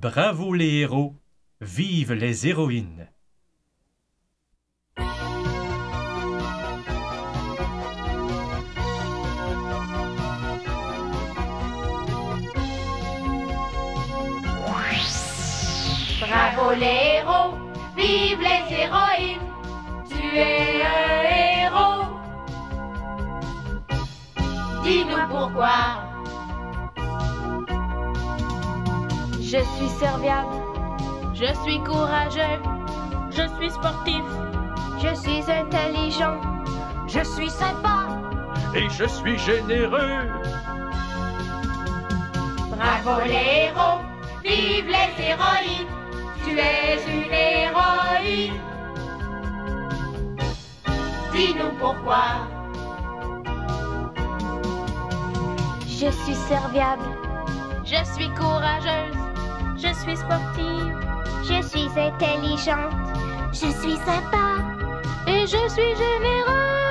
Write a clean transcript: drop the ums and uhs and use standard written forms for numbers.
Bravo les héros, vive les héroïnes. Bravo les héros, vive les héroïnes, tu es un héros. Dis-nous pourquoi. Je suis serviable, je suis courageux, je suis sportif, je suis intelligent, je suis sympa et je suis généreux. Bravo les héros, vive les héroïnes, tu es une héroïne. Dis-nous pourquoi. Je suis serviable, je suis courageuse, je suis sportive, je suis intelligente, je suis sympa et je suis généreuse.